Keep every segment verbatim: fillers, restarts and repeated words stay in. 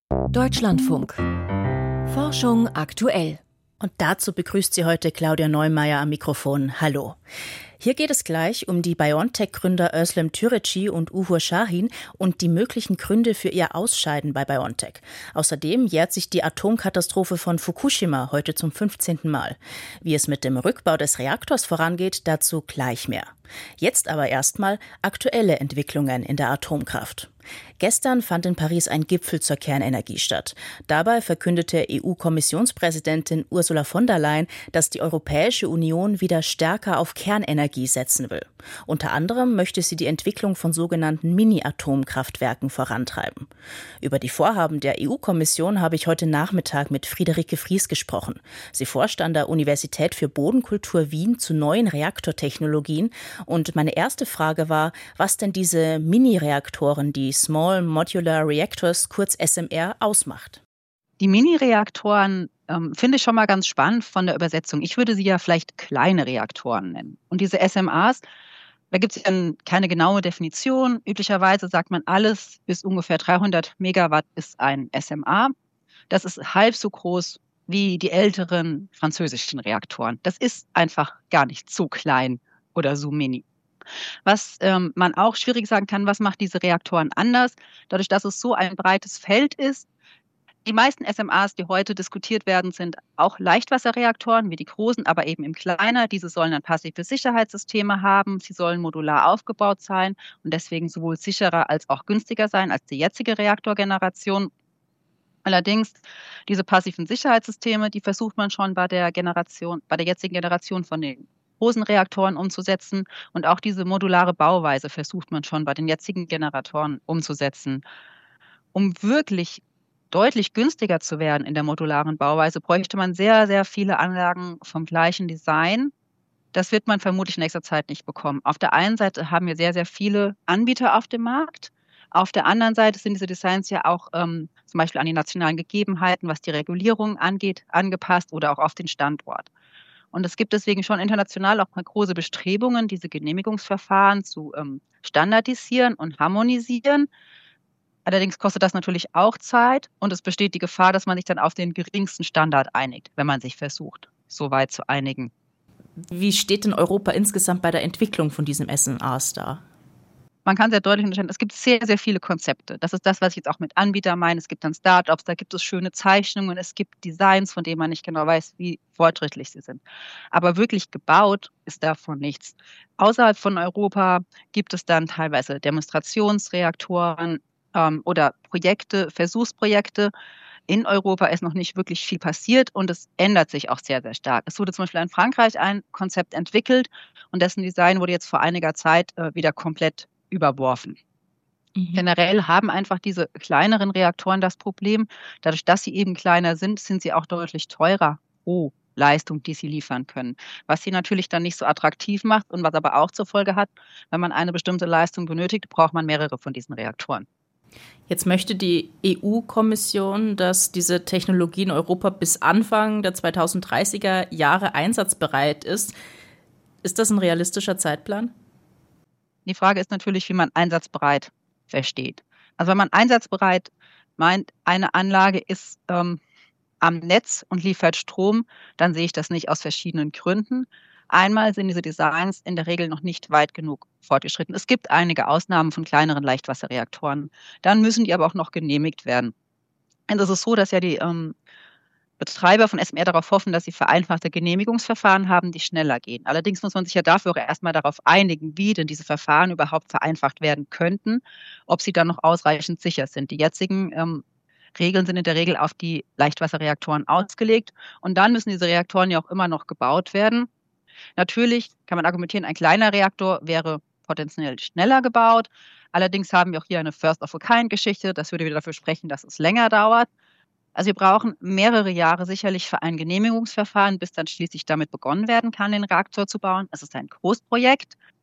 Deutschlandfunk. Forschung aktuell. Und dazu begrüßt sie heute Claudia Neumeier am Mikrofon. Hallo. Hier geht es gleich um die BioNTech-Gründer Özlem Türeci und Uğur Şahin und die möglichen Gründe für ihr Ausscheiden bei BioNTech. Außerdem jährt sich die Atomkatastrophe von Fukushima heute zum fünfzehnten Mal. Wie es mit dem Rückbau des Reaktors vorangeht, dazu gleich mehr. Jetzt aber erstmal aktuelle Entwicklungen in der Atomkraft. Gestern fand in Paris ein Gipfel zur Kernenergie statt. Dabei verkündete E U-Kommissionspräsidentin Ursula von der Leyen, dass die Europäische Union wieder stärker auf Kernenergie setzen will. Unter anderem möchte sie die Entwicklung von sogenannten Mini-Atomkraftwerken vorantreiben. Über die Vorhaben der E U-Kommission habe ich heute Nachmittag mit Friederike Fries gesprochen. Sie forscht an der Universität für Bodenkultur Wien zu neuen Reaktortechnologien. Und meine erste Frage war, was denn diese Mini-Reaktoren, die Small Modular Reactors, kurz S M R, ausmacht. Die Mini-Reaktoren ähm, finde ich schon mal ganz spannend von der Übersetzung. Ich würde sie ja vielleicht kleine Reaktoren nennen. Und diese S M As, da gibt es ja keine genaue Definition. Üblicherweise sagt man, alles bis ungefähr dreihundert Megawatt ist ein S M A. Das ist halb so groß wie die älteren französischen Reaktoren. Das ist einfach gar nicht so klein oder so mini. Was ähm, man auch schwierig sagen kann, was macht diese Reaktoren anders? Dadurch, dass es so ein breites Feld ist. Die meisten S M As, die heute diskutiert werden, sind auch Leichtwasserreaktoren wie die großen, aber eben im kleiner. Diese sollen dann passive Sicherheitssysteme haben. Sie sollen modular aufgebaut sein und deswegen sowohl sicherer als auch günstiger sein als die jetzige Reaktorgeneration. Allerdings, diese passiven Sicherheitssysteme, die versucht man schon bei der Generation, bei der jetzigen Generation von den großen Reaktoren umzusetzen. Und auch diese modulare Bauweise versucht man schon bei den jetzigen Generatoren umzusetzen. Um wirklich deutlich günstiger zu werden in der modularen Bauweise, bräuchte man sehr, sehr viele Anlagen vom gleichen Design. Das wird man vermutlich in nächster Zeit nicht bekommen. Auf der einen Seite haben wir sehr, sehr viele Anbieter auf dem Markt. Auf der anderen Seite sind diese Designs ja auch ähm, zum Beispiel an die nationalen Gegebenheiten, was die Regulierung angeht, angepasst oder auch auf den Standort. Und es gibt deswegen schon international auch mal große Bestrebungen, diese Genehmigungsverfahren zu ähm, standardisieren und harmonisieren. Allerdings kostet das natürlich auch Zeit und es besteht die Gefahr, dass man sich dann auf den geringsten Standard einigt, wenn man sich versucht, so weit zu einigen. Wie steht denn Europa insgesamt bei der Entwicklung von diesem S M As da? Man kann sehr deutlich unterscheiden, es gibt sehr, sehr viele Konzepte. Das ist das, was ich jetzt auch mit Anbietern meine. Es gibt dann Startups, da gibt es schöne Zeichnungen, es gibt Designs, von denen man nicht genau weiß, wie fortschrittlich sie sind. Aber wirklich gebaut ist davon nichts. Außerhalb von Europa gibt es dann teilweise Demonstrationsreaktoren ähm, oder Projekte, Versuchsprojekte. In Europa ist noch nicht wirklich viel passiert und es ändert sich auch sehr, sehr stark. Es wurde zum Beispiel in Frankreich ein Konzept entwickelt und dessen Design wurde jetzt vor einiger Zeit äh, wieder komplett überworfen. Mhm. Generell haben einfach diese kleineren Reaktoren das Problem, dadurch, dass sie eben kleiner sind, sind sie auch deutlich teurer pro Leistung, die sie liefern können. Was sie natürlich dann nicht so attraktiv macht und was aber auch zur Folge hat, wenn man eine bestimmte Leistung benötigt, braucht man mehrere von diesen Reaktoren. Jetzt möchte die E U-Kommission, dass diese Technologie in Europa bis Anfang der zweitausenddreißiger Jahre einsatzbereit ist. Ist das ein realistischer Zeitplan? Die Frage ist natürlich, wie man einsatzbereit versteht. Also wenn man einsatzbereit meint, eine Anlage ist ähm, am Netz und liefert Strom, dann sehe ich das nicht aus verschiedenen Gründen. Einmal sind diese Designs in der Regel noch nicht weit genug fortgeschritten. Es gibt einige Ausnahmen von kleineren Leichtwasserreaktoren. Dann müssen die aber auch noch genehmigt werden. Und es ist so, dass ja die ähm, Betreiber von S M R darauf hoffen, dass sie vereinfachte Genehmigungsverfahren haben, die schneller gehen. Allerdings muss man sich ja dafür auch erstmal darauf einigen, wie denn diese Verfahren überhaupt vereinfacht werden könnten, ob sie dann noch ausreichend sicher sind. Die jetzigen ähm, Regeln sind in der Regel auf die Leichtwasserreaktoren ausgelegt und dann müssen diese Reaktoren ja auch immer noch gebaut werden. Natürlich kann man argumentieren, ein kleiner Reaktor wäre potenziell schneller gebaut. Allerdings haben wir auch hier eine First-of-a-Kind-Geschichte. Das würde wieder dafür sprechen, dass es länger dauert. Also wir brauchen mehrere Jahre sicherlich für ein Genehmigungsverfahren, bis dann schließlich damit begonnen werden kann, den Reaktor zu bauen. Es ist ein Großprojekt.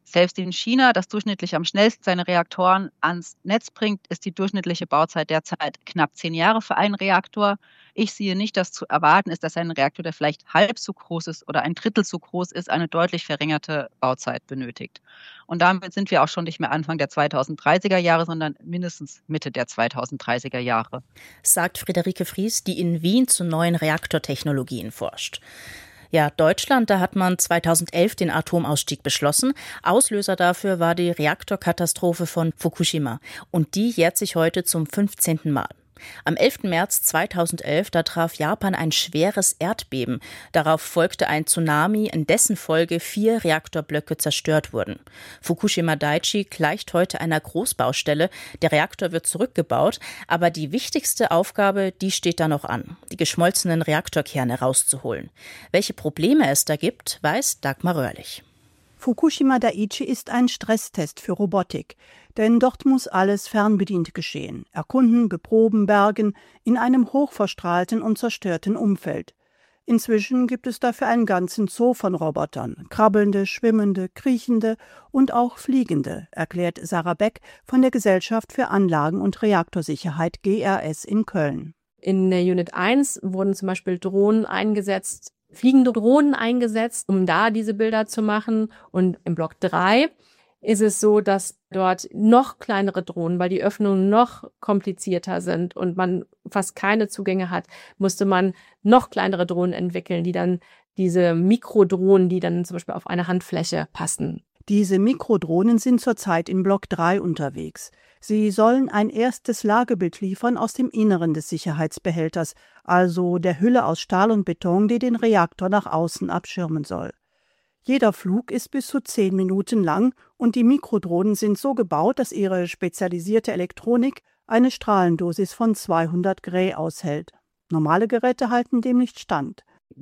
Selbst in China, das durchschnittlich am schnellsten seine Reaktoren ans Netz bringt, ist die durchschnittliche Bauzeit derzeit knapp zehn Jahre für einen Reaktor. Ich sehe nicht, dass zu erwarten ist, dass ein Reaktor, der vielleicht halb so groß ist oder ein Drittel so groß ist, eine deutlich verringerte Bauzeit benötigt. Und damit sind wir auch schon nicht mehr Anfang der zweitausenddreißiger Jahre, sondern mindestens Mitte der zweitausenddreißiger Jahre. Sagt Friederike Fries, die in Wien zu neuen Reaktortechnologien forscht. Ja, Deutschland, da hat man zweitausendelf den Atomausstieg beschlossen. Auslöser dafür war die Reaktorkatastrophe von Fukushima. Und die jährt sich heute zum fünfzehnten Mal. Am elften März zweitausendelf, da traf Japan ein schweres Erdbeben. Darauf folgte ein Tsunami, in dessen Folge vier Reaktorblöcke zerstört wurden. Fukushima Daiichi gleicht heute einer Großbaustelle. Der Reaktor wird zurückgebaut, aber die wichtigste Aufgabe, die steht da noch an, die geschmolzenen Reaktorkerne rauszuholen. Welche Probleme es da gibt, weiß Dagmar Röhrlich. Fukushima Daiichi ist ein Stresstest für Robotik, denn dort muss alles fernbedient geschehen. Erkunden, beproben, bergen in einem hochverstrahlten und zerstörten Umfeld. Inzwischen gibt es dafür einen ganzen Zoo von Robotern, krabbelnde, schwimmende, kriechende und auch fliegende, erklärt Sarah Beck von der Gesellschaft für Anlagen- und Reaktorsicherheit G R S in Köln. In der Unit eins wurden zum Beispiel Drohnen eingesetzt, fliegende Drohnen eingesetzt, um da diese Bilder zu machen. Und im Block drei ist es so, dass dort noch kleinere Drohnen, weil die Öffnungen noch komplizierter sind und man fast keine Zugänge hat, musste man noch kleinere Drohnen entwickeln, die dann diese Mikrodrohnen, die dann zum Beispiel auf eine Handfläche passen. Diese Mikrodrohnen sind zurzeit in Block drei unterwegs. Sie sollen ein erstes Lagebild liefern aus dem Inneren des Sicherheitsbehälters, also der Hülle aus Stahl und Beton, die den Reaktor nach außen abschirmen soll. Jeder Flug ist bis zu zehn Minuten lang und die Mikrodrohnen sind so gebaut, dass ihre spezialisierte Elektronik eine Strahlendosis von zweihundert Gray aushält. Normale Geräte halten dem nicht stand.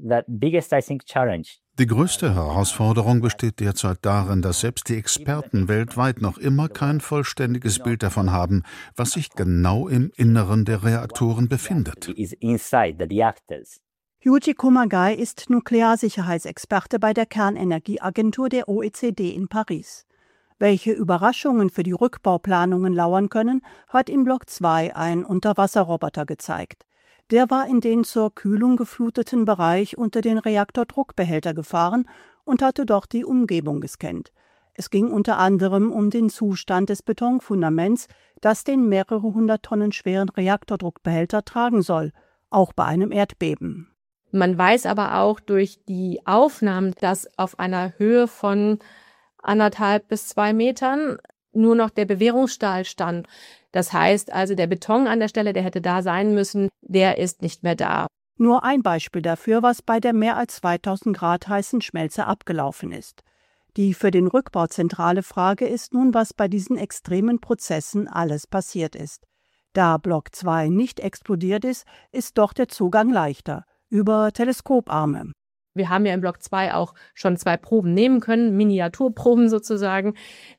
Die größte Herausforderung besteht derzeit darin, dass selbst die Experten weltweit noch immer kein vollständiges Bild davon haben, was sich genau im Inneren der Reaktoren befindet. Yuji Kumagai ist Nuklearsicherheitsexperte bei der Kernenergieagentur der O E C D in Paris. Welche Überraschungen für die Rückbauplanungen lauern können, hat im Block zwei ein Unterwasserroboter gezeigt. Der war in den zur Kühlung gefluteten Bereich unter den Reaktordruckbehälter gefahren und hatte dort die Umgebung gescannt. Es ging unter anderem um den Zustand des Betonfundaments, das den mehrere hundert Tonnen schweren Reaktordruckbehälter tragen soll, auch bei einem Erdbeben. Man weiß aber auch durch die Aufnahmen, dass auf einer Höhe von anderthalb bis zwei Metern nur noch der Bewährungsstahl stand. Das heißt also, der Beton an der Stelle, der hätte da sein müssen, der ist nicht mehr da. Nur ein Beispiel dafür, was bei der mehr als zweitausend Grad heißen Schmelze abgelaufen ist. Die für den Rückbau zentrale Frage ist nun, was bei diesen extremen Prozessen alles passiert ist. Da Block zwei nicht explodiert ist, ist doch der Zugang leichter, über Teleskoparme. Wir haben ja im Block zwei auch schon zwei Proben nehmen können, Miniaturproben sozusagen,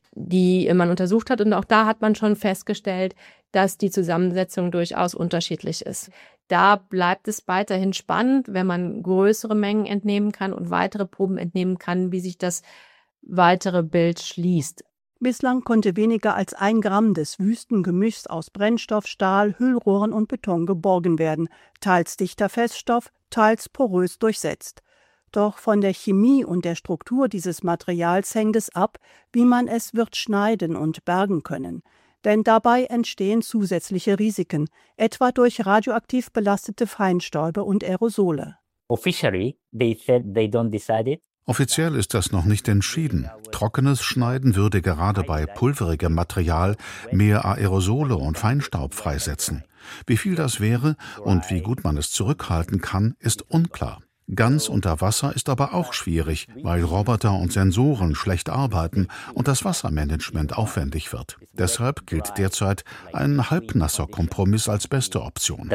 die man untersucht hat. Und auch da hat man schon festgestellt, dass die Zusammensetzung durchaus unterschiedlich ist. Da bleibt es weiterhin spannend, wenn man größere Mengen entnehmen kann und weitere Proben entnehmen kann, wie sich das weitere Bild schließt. Bislang konnte weniger als ein Gramm des Wüstengemischs aus Brennstoff, Stahl, Hüllrohren und Beton geborgen werden, teils dichter Feststoff, teils porös durchsetzt. Doch von der Chemie und der Struktur dieses Materials hängt es ab, wie man es wird schneiden und bergen können. Denn dabei entstehen zusätzliche Risiken, etwa durch radioaktiv belastete Feinstäube und Aerosole. Officially, they said they don't decide it. Offiziell ist das noch nicht entschieden. Trockenes Schneiden würde gerade bei pulverigem Material mehr Aerosole und Feinstaub freisetzen. Wie viel das wäre und wie gut man es zurückhalten kann, ist unklar. Ganz unter Wasser ist aber auch schwierig, weil Roboter und Sensoren schlecht arbeiten und das Wassermanagement aufwendig wird. Deshalb gilt derzeit ein halbnasser Kompromiss als beste Option.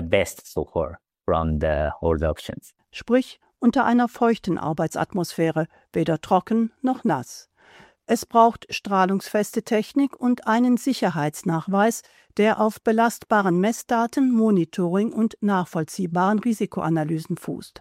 Sprich, unter einer feuchten Arbeitsatmosphäre, weder trocken noch nass. Es braucht strahlungsfeste Technik und einen Sicherheitsnachweis, der auf belastbaren Messdaten, Monitoring und nachvollziehbaren Risikoanalysen fußt.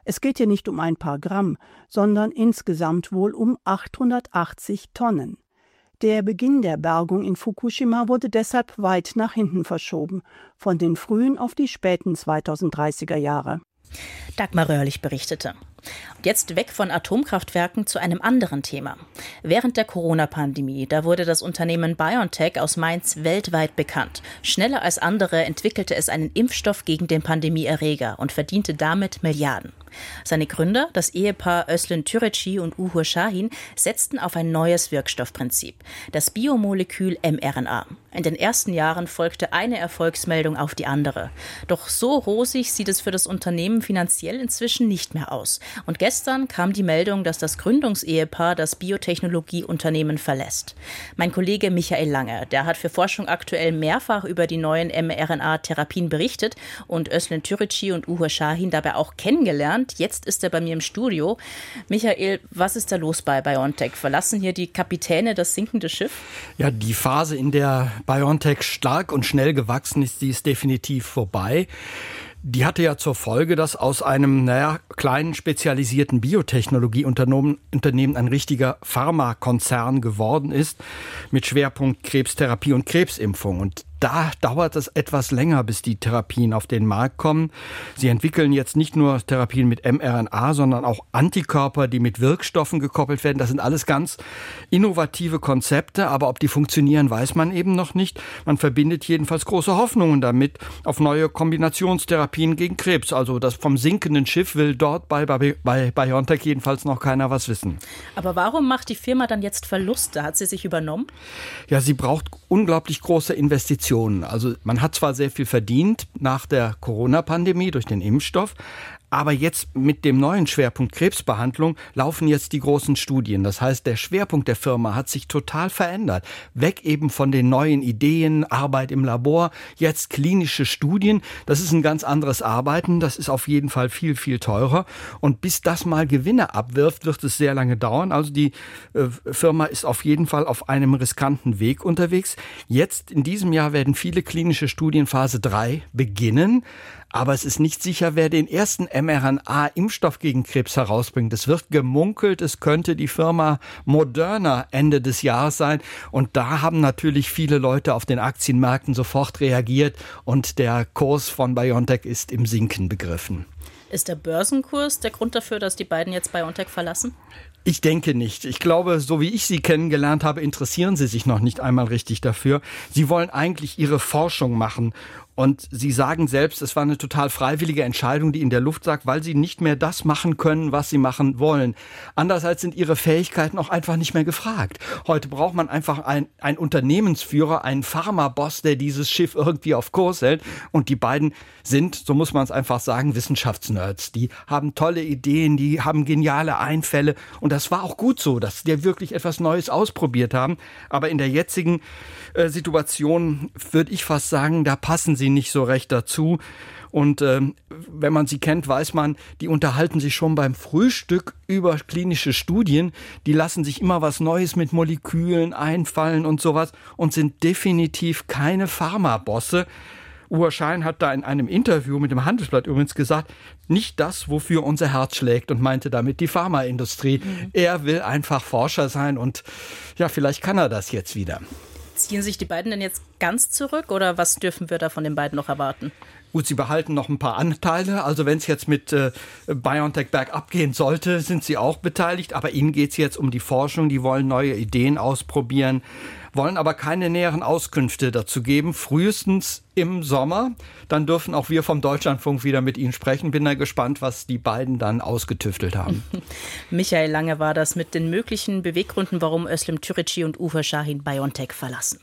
Es geht hier nicht um ein paar Gramm, sondern insgesamt wohl um achthundertachtzig Tonnen. Der Beginn der Bergung in Fukushima wurde deshalb weit nach hinten verschoben, von den frühen auf die späten zweitausenddreißiger Jahre. Dagmar Röhrlich berichtete. Und jetzt weg von Atomkraftwerken zu einem anderen Thema. Während der Corona-Pandemie, da wurde das Unternehmen BioNTech aus Mainz weltweit bekannt. Schneller als andere entwickelte es einen Impfstoff gegen den Pandemieerreger und verdiente damit Milliarden. Seine Gründer, das Ehepaar Özlem Türeci und Uğur Şahin, setzten auf ein neues Wirkstoffprinzip, das Biomolekül mRNA. In den ersten Jahren folgte eine Erfolgsmeldung auf die andere. Doch so rosig sieht es für das Unternehmen finanziell inzwischen nicht mehr aus. Und gestern kam die Meldung, dass das Gründungsehepaar das Biotechnologieunternehmen verlässt. Mein Kollege Michael Lange, der hat für Forschung aktuell mehrfach über die neuen mRNA-Therapien berichtet und Özlem Türeci und Uğur Şahin dabei auch kennengelernt. Jetzt ist er bei mir im Studio. Michael, was ist da los bei BioNTech? Verlassen hier die Kapitäne das sinkende Schiff? Ja, die Phase, in der BioNTech stark und schnell gewachsen ist, die ist definitiv vorbei. Die hatte ja zur Folge, dass aus einem naja, kleinen spezialisierten Biotechnologieunternehmen Unternehmen ein richtiger Pharmakonzern geworden ist mit Schwerpunkt Krebstherapie und Krebsimpfung. Und da dauert es etwas länger, bis die Therapien auf den Markt kommen. Sie entwickeln jetzt nicht nur Therapien mit mRNA, sondern auch Antikörper, die mit Wirkstoffen gekoppelt werden. Das sind alles ganz innovative Konzepte, aber ob die funktionieren, weiß man eben noch nicht. Man verbindet jedenfalls große Hoffnungen damit auf neue Kombinationstherapien gegen Krebs. Also das vom sinkenden Schiff will dort bei, bei, bei BioNTech jedenfalls noch keiner was wissen. Aber warum macht die Firma dann jetzt Verluste? Hat sie sich übernommen? Ja, sie braucht unglaublich große Investitionen. Also man hat zwar sehr viel verdient nach der Corona-Pandemie durch den Impfstoff, aber jetzt mit dem neuen Schwerpunkt Krebsbehandlung laufen jetzt die großen Studien. Das heißt, der Schwerpunkt der Firma hat sich total verändert. Weg eben von den neuen Ideen, Arbeit im Labor, jetzt klinische Studien. Das ist ein ganz anderes Arbeiten. Das ist auf jeden Fall viel, viel teurer. Und bis das mal Gewinne abwirft, wird es sehr lange dauern. Also die äh, Firma ist auf jeden Fall auf einem riskanten Weg unterwegs. Jetzt in diesem Jahr werden viele klinische Studien Phase drei beginnen. Aber es ist nicht sicher, wer den ersten mRNA-Impfstoff gegen Krebs herausbringt. Es wird gemunkelt, es könnte die Firma Moderna Ende des Jahres sein. Und da haben natürlich viele Leute auf den Aktienmärkten sofort reagiert. Und der Kurs von BioNTech ist im Sinken begriffen. Ist der Börsenkurs der Grund dafür, dass die beiden jetzt BioNTech verlassen? Ich denke nicht. Ich glaube, so wie ich Sie kennengelernt habe, interessieren Sie sich noch nicht einmal richtig dafür. Sie wollen eigentlich Ihre Forschung machen. Und Sie sagen selbst, es war eine total freiwillige Entscheidung, die in der Luft lag, weil Sie nicht mehr das machen können, was Sie machen wollen. Andererseits sind Ihre Fähigkeiten auch einfach nicht mehr gefragt. Heute braucht man einfach einen, einen Unternehmensführer, einen Pharmaboss, der dieses Schiff irgendwie auf Kurs hält. Und die beiden sind, so muss man es einfach sagen, Wissenschaftsnerds. Die haben tolle Ideen, die haben geniale Einfälle. Und das war auch gut so, dass die wirklich etwas Neues ausprobiert haben. Aber in der jetzigen äh, Situation würde ich fast sagen, da passen sie nicht so recht dazu. Und äh, wenn man sie kennt, weiß man, die unterhalten sich schon beim Frühstück über klinische Studien. Die lassen sich immer was Neues mit Molekülen einfallen und sowas und sind definitiv keine Pharmabosse. Uğur Şahin hat da in einem Interview mit dem Handelsblatt übrigens gesagt, nicht das, wofür unser Herz schlägt, und meinte damit die Pharmaindustrie. Mhm. Er will einfach Forscher sein und ja, vielleicht kann er das jetzt wieder. Ziehen sich die beiden denn jetzt ganz zurück oder was dürfen wir da von den beiden noch erwarten? Gut, sie behalten noch ein paar Anteile. Also wenn es jetzt mit äh, BioNTech bergab gehen sollte, sind sie auch beteiligt. Aber ihnen geht es jetzt um die Forschung. Die wollen neue Ideen ausprobieren, wollen aber keine näheren Auskünfte dazu geben. Frühestens im Sommer. Dann dürfen auch wir vom Deutschlandfunk wieder mit ihnen sprechen. Bin da gespannt, was die beiden dann ausgetüftelt haben. Michael Lange war das mit den möglichen Beweggründen, warum Özlem Türeci und Uğur Şahin BioNTech verlassen.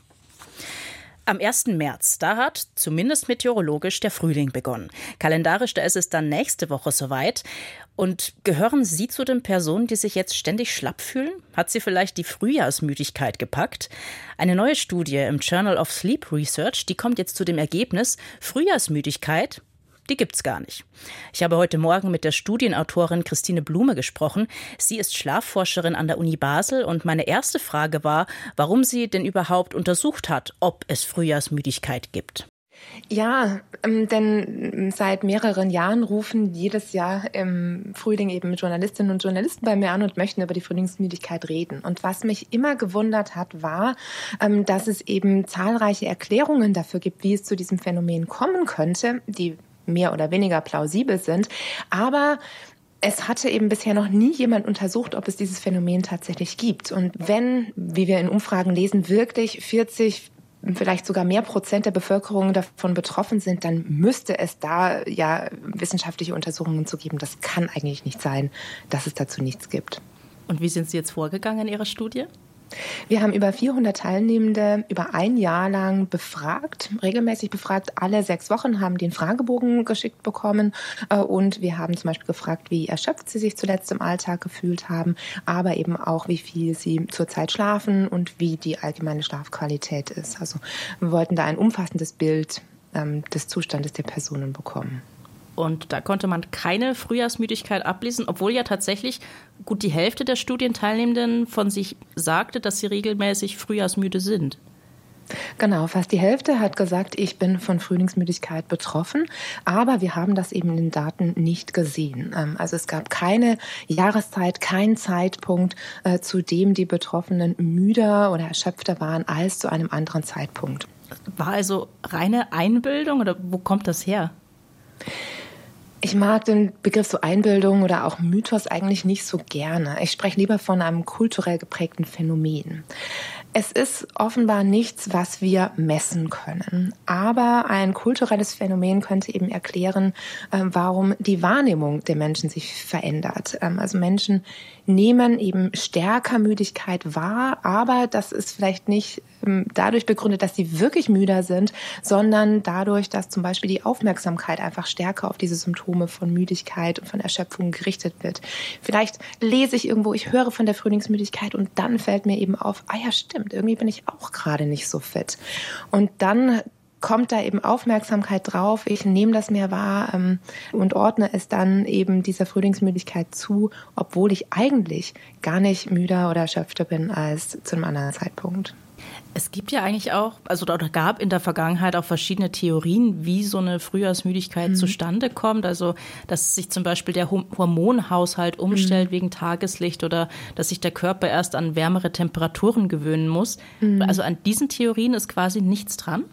Am ersten März, da hat zumindest meteorologisch der Frühling begonnen. Kalendarisch, da ist es dann nächste Woche soweit. Und gehören Sie zu den Personen, die sich jetzt ständig schlapp fühlen? Hat Sie vielleicht die Frühjahrsmüdigkeit gepackt? Eine neue Studie im Journal of Sleep Research, die kommt jetzt zu dem Ergebnis, Frühjahrsmüdigkeit, die gibt's gar nicht. Ich habe heute Morgen mit der Studienautorin Christine Blume gesprochen. Sie ist Schlafforscherin an der Uni Basel und meine erste Frage war, warum sie denn überhaupt untersucht hat, ob es Frühjahrsmüdigkeit gibt. Ja, ähm, denn seit mehreren Jahren rufen jedes Jahr im Frühling eben Journalistinnen und Journalisten bei mir an und möchten über die Frühlingsmüdigkeit reden. Und was mich immer gewundert hat, war, ähm, dass es eben zahlreiche Erklärungen dafür gibt, wie es zu diesem Phänomen kommen könnte, die mehr oder weniger plausibel sind. Aber es hatte eben bisher noch nie jemand untersucht, ob es dieses Phänomen tatsächlich gibt. Und wenn, wie wir in Umfragen lesen, wirklich vierzig, vielleicht sogar mehr Prozent der Bevölkerung davon betroffen sind, dann müsste es da ja wissenschaftliche Untersuchungen zu geben. Das kann eigentlich nicht sein, dass es dazu nichts gibt. Und wie sind Sie jetzt vorgegangen in Ihrer Studie? Wir haben über vierhundert Teilnehmende über ein Jahr lang befragt, regelmäßig befragt. Alle sechs Wochen haben die einen Fragebogen geschickt bekommen. Und wir haben zum Beispiel gefragt, wie erschöpft sie sich zuletzt im Alltag gefühlt haben, aber eben auch, wie viel sie zurzeit schlafen und wie die allgemeine Schlafqualität ist. Also wir wollten da ein umfassendes Bild ähm, des Zustandes der Personen bekommen. Und da konnte man keine Frühjahrsmüdigkeit ablesen, obwohl ja tatsächlich gut die Hälfte der Studienteilnehmenden von sich sagte, dass sie regelmäßig frühjahrsmüde sind. Genau, fast die Hälfte hat gesagt, ich bin von Frühlingsmüdigkeit betroffen, aber wir haben das eben in den Daten nicht gesehen. Also es gab keine Jahreszeit, keinen Zeitpunkt, zu dem die Betroffenen müder oder erschöpfter waren als zu einem anderen Zeitpunkt. War also reine Einbildung oder wo kommt das her? Ich mag den Begriff so Einbildung oder auch Mythos eigentlich nicht so gerne. Ich spreche lieber von einem kulturell geprägten Phänomen. Es ist offenbar nichts, was wir messen können. Aber ein kulturelles Phänomen könnte eben erklären, warum die Wahrnehmung der Menschen sich verändert. Also Menschen nehmen eben stärker Müdigkeit wahr, aber das ist vielleicht nicht dadurch begründet, dass sie wirklich müder sind, sondern dadurch, dass zum Beispiel die Aufmerksamkeit einfach stärker auf diese Symptome von Müdigkeit und von Erschöpfung gerichtet wird. Vielleicht lese ich irgendwo, ich höre von der Frühlingsmüdigkeit und dann fällt mir eben auf, ah ja stimmt, irgendwie bin ich auch gerade nicht so fit. Und dann kommt da eben Aufmerksamkeit drauf, ich nehme das mehr wahr ähm, und ordne es dann eben dieser Frühlingsmüdigkeit zu, obwohl ich eigentlich gar nicht müder oder erschöpfter bin als zu einem anderen Zeitpunkt. Es gibt ja eigentlich auch, also oder gab in der Vergangenheit auch verschiedene Theorien, wie so eine Frühjahrsmüdigkeit mhm. zustande kommt. Also, dass sich zum Beispiel der Hormonhaushalt umstellt mhm. wegen Tageslicht oder dass sich der Körper erst an wärmere Temperaturen gewöhnen muss. Mhm. Also an diesen Theorien ist quasi nichts dran?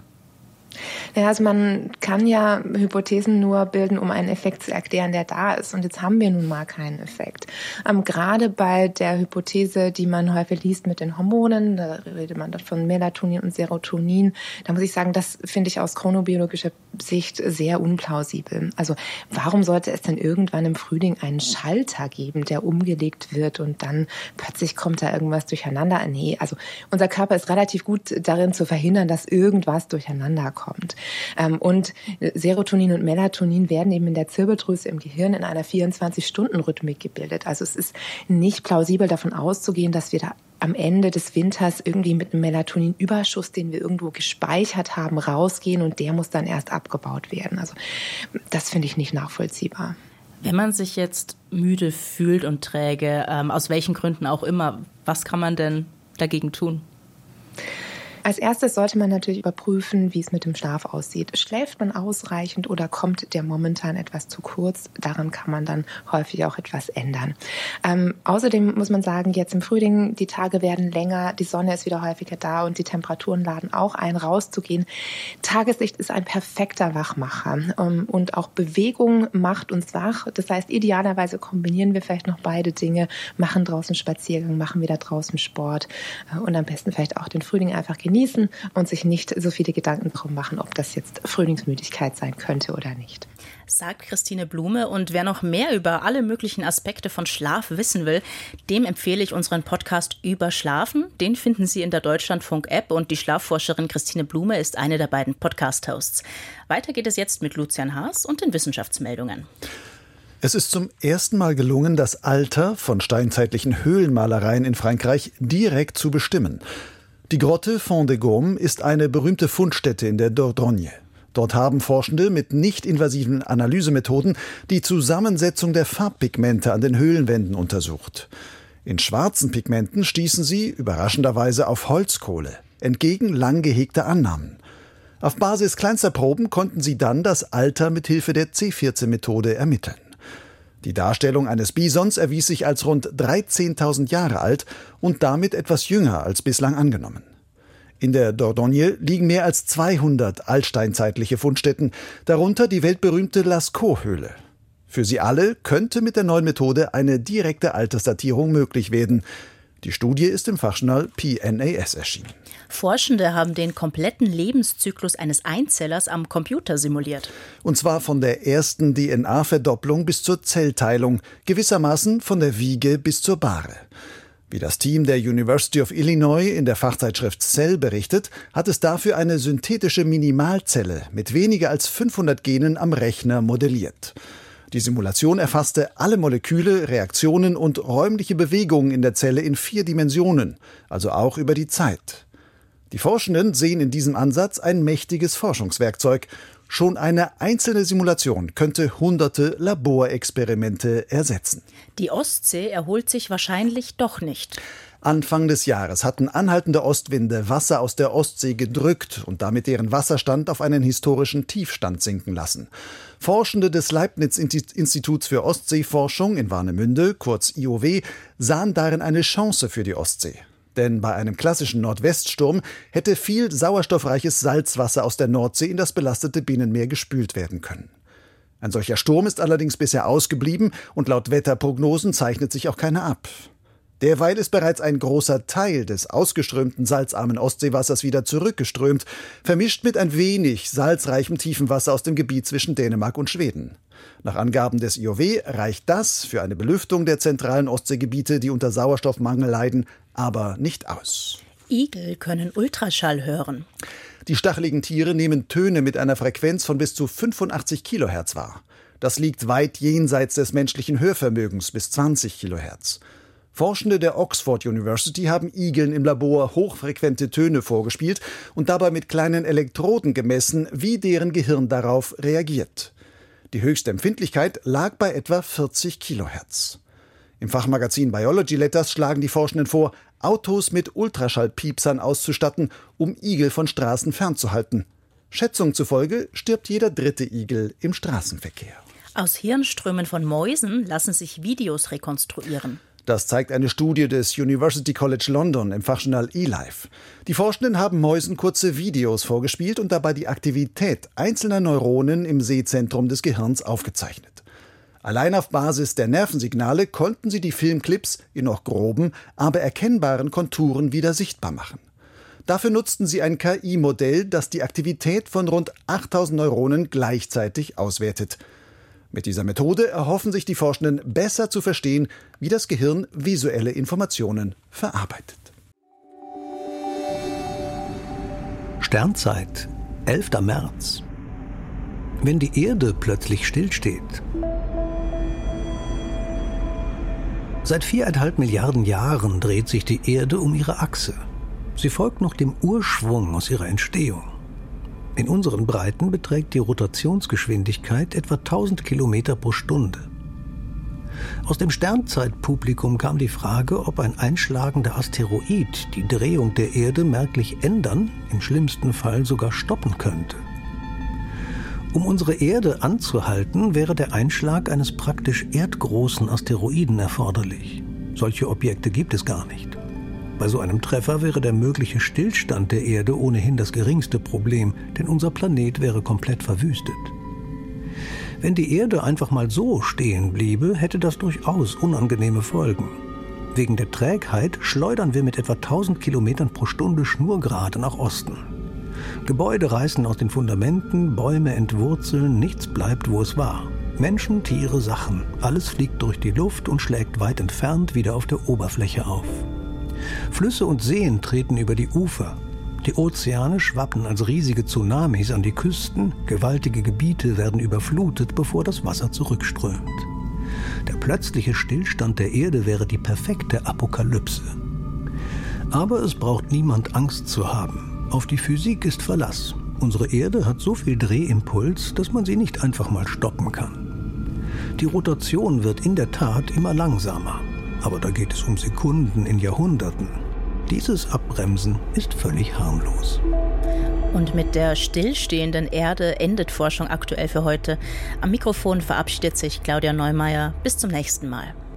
Ja, also man kann ja Hypothesen nur bilden, um einen Effekt zu erklären, der da ist. Und jetzt haben wir nun mal keinen Effekt. Ähm, gerade bei der Hypothese, die man häufig liest mit den Hormonen, da redet man von Melatonin und Serotonin, da muss ich sagen, das finde ich aus chronobiologischer Sicht sehr unplausibel. Also warum sollte es denn irgendwann im Frühling einen Schalter geben, der umgelegt wird und dann plötzlich kommt da irgendwas durcheinander? Nee, also unser Körper ist relativ gut darin zu verhindern, dass irgendwas durcheinander kommt. Kommt. Und Serotonin und Melatonin werden eben in der Zirbeldrüse im Gehirn in einer vierundzwanzig-Stunden-Rhythmik gebildet. Also es ist nicht plausibel davon auszugehen, dass wir da am Ende des Winters irgendwie mit einem Melatoninüberschuss, den wir irgendwo gespeichert haben, rausgehen und der muss dann erst abgebaut werden. Also das finde ich nicht nachvollziehbar. Wenn man sich jetzt müde fühlt und träge, ähm, aus welchen Gründen auch immer, was kann man denn dagegen tun? Als erstes sollte man natürlich überprüfen, wie es mit dem Schlaf aussieht. Schläft man ausreichend oder kommt der momentan etwas zu kurz? Daran kann man dann häufig auch etwas ändern. Ähm, außerdem muss man sagen, jetzt im Frühling, die Tage werden länger, die Sonne ist wieder häufiger da und die Temperaturen laden auch ein, rauszugehen. Tageslicht ist ein perfekter Wachmacher ähm, und auch Bewegung macht uns wach. Das heißt, idealerweise kombinieren wir vielleicht noch beide Dinge, machen draußen Spaziergang, machen wieder draußen Sport äh, und am besten vielleicht auch den Frühling einfach genießen und sich nicht so viele Gedanken darum machen, ob das jetzt Frühlingsmüdigkeit sein könnte oder nicht. Sagt Christine Blume. Und wer noch mehr über alle möglichen Aspekte von Schlaf wissen will, dem empfehle ich unseren Podcast Über Schlafen. Den finden Sie in der Deutschlandfunk-App und die Schlafforscherin Christine Blume ist eine der beiden Podcast-Hosts. Weiter geht es jetzt mit Lucian Haas und den Wissenschaftsmeldungen. Es ist zum ersten Mal gelungen, das Alter von steinzeitlichen Höhlenmalereien in Frankreich direkt zu bestimmen. Die Grotte Fond de Gaume ist eine berühmte Fundstätte in der Dordogne. Dort haben Forschende mit nicht-invasiven Analysemethoden die Zusammensetzung der Farbpigmente an den Höhlenwänden untersucht. In schwarzen Pigmenten stießen sie überraschenderweise auf Holzkohle, entgegen lang gehegter Annahmen. Auf Basis kleinster Proben konnten sie dann das Alter mit Hilfe der C vierzehn Methode ermitteln. Die Darstellung eines Bisons erwies sich als rund dreizehntausend Jahre alt und damit etwas jünger als bislang angenommen. In der Dordogne liegen mehr als zweihundert altsteinzeitliche Fundstätten, darunter die weltberühmte Lascaux-Höhle. Für sie alle könnte mit der neuen Methode eine direkte Altersdatierung möglich werden. Die Studie ist im Fachjournal P N A S erschienen. Forschende haben den kompletten Lebenszyklus eines Einzellers am Computer simuliert. Und zwar von der ersten D N A-Verdopplung bis zur Zellteilung, gewissermaßen von der Wiege bis zur Bahre. Wie das Team der University of Illinois in der Fachzeitschrift Cell berichtet, hat es dafür eine synthetische Minimalzelle mit weniger als fünfhundert Genen am Rechner modelliert. Die Simulation erfasste alle Moleküle, Reaktionen und räumliche Bewegungen in der Zelle in vier Dimensionen, also auch über die Zeit. Die Forschenden sehen in diesem Ansatz ein mächtiges Forschungswerkzeug. Schon eine einzelne Simulation könnte hunderte Laborexperimente ersetzen. Die Ostsee erholt sich wahrscheinlich doch nicht. Anfang des Jahres hatten anhaltende Ostwinde Wasser aus der Ostsee gedrückt und damit deren Wasserstand auf einen historischen Tiefstand sinken lassen. Forschende des Leibniz-Instituts für Ostseeforschung in Warnemünde, kurz I O W, sahen darin eine Chance für die Ostsee. Denn bei einem klassischen Nordweststurm hätte viel sauerstoffreiches Salzwasser aus der Nordsee in das belastete Binnenmeer gespült werden können. Ein solcher Sturm ist allerdings bisher ausgeblieben und laut Wetterprognosen zeichnet sich auch keiner ab. Derweil ist bereits ein großer Teil des ausgeströmten salzarmen Ostseewassers wieder zurückgeströmt, vermischt mit ein wenig salzreichem Tiefenwasser aus dem Gebiet zwischen Dänemark und Schweden. Nach Angaben des I O W reicht das für eine Belüftung der zentralen Ostseegebiete, die unter Sauerstoffmangel leiden, aber nicht aus. Igel können Ultraschall hören. Die stacheligen Tiere nehmen Töne mit einer Frequenz von bis zu fünfundachtzig Kilohertz wahr. Das liegt weit jenseits des menschlichen Hörvermögens bis zwanzig Kilohertz. Forschende der Oxford University haben Igeln im Labor hochfrequente Töne vorgespielt und dabei mit kleinen Elektroden gemessen, wie deren Gehirn darauf reagiert. Die höchste Empfindlichkeit lag bei etwa vierzig Kilohertz. Im Fachmagazin Biology Letters schlagen die Forschenden vor, Autos mit Ultraschallpiepsern auszustatten, um Igel von Straßen fernzuhalten. Schätzungen zufolge stirbt jeder dritte Igel im Straßenverkehr. Aus Hirnströmen von Mäusen lassen sich Videos rekonstruieren. Das zeigt eine Studie des University College London im Fachjournal eLife. Die Forschenden haben Mäusen kurze Videos vorgespielt und dabei die Aktivität einzelner Neuronen im Sehzentrum des Gehirns aufgezeichnet. Allein auf Basis der Nervensignale konnten sie die Filmclips in noch groben, aber erkennbaren Konturen wieder sichtbar machen. Dafür nutzten sie ein K I-Modell, das die Aktivität von rund achttausend Neuronen gleichzeitig auswertet. Mit dieser Methode erhoffen sich die Forschenden, besser zu verstehen, wie das Gehirn visuelle Informationen verarbeitet. Sternzeit, elfter März. Wenn die Erde plötzlich stillsteht. Seit viereinhalb Milliarden Jahren dreht sich die Erde um ihre Achse. Sie folgt noch dem Urschwung aus ihrer Entstehung. In unseren Breiten beträgt die Rotationsgeschwindigkeit etwa tausend Kilometer pro Stunde. Aus dem Sternzeitpublikum kam die Frage, ob ein einschlagender Asteroid die Drehung der Erde merklich ändern, im schlimmsten Fall sogar stoppen könnte. Um unsere Erde anzuhalten, wäre der Einschlag eines praktisch erdgroßen Asteroiden erforderlich. Solche Objekte gibt es gar nicht. Bei so einem Treffer wäre der mögliche Stillstand der Erde ohnehin das geringste Problem, denn unser Planet wäre komplett verwüstet. Wenn die Erde einfach mal so stehen bliebe, hätte das durchaus unangenehme Folgen. Wegen der Trägheit schleudern wir mit etwa tausend Kilometern pro Stunde schnurgerade nach Osten. Gebäude reißen aus den Fundamenten, Bäume entwurzeln, nichts bleibt, wo es war. Menschen, Tiere, Sachen, alles fliegt durch die Luft und schlägt weit entfernt wieder auf der Oberfläche auf. Flüsse und Seen treten über die Ufer. Die Ozeane schwappen als riesige Tsunamis an die Küsten, gewaltige Gebiete werden überflutet, bevor das Wasser zurückströmt. Der plötzliche Stillstand der Erde wäre die perfekte Apokalypse. Aber es braucht niemand Angst zu haben. Auf die Physik ist Verlass. Unsere Erde hat so viel Drehimpuls, dass man sie nicht einfach mal stoppen kann. Die Rotation wird in der Tat immer langsamer. Aber da geht es um Sekunden in Jahrhunderten. Dieses Abbremsen ist völlig harmlos. Und mit der stillstehenden Erde endet Forschung aktuell für heute. Am Mikrofon verabschiedet sich Claudia Neumeier. Bis zum nächsten Mal.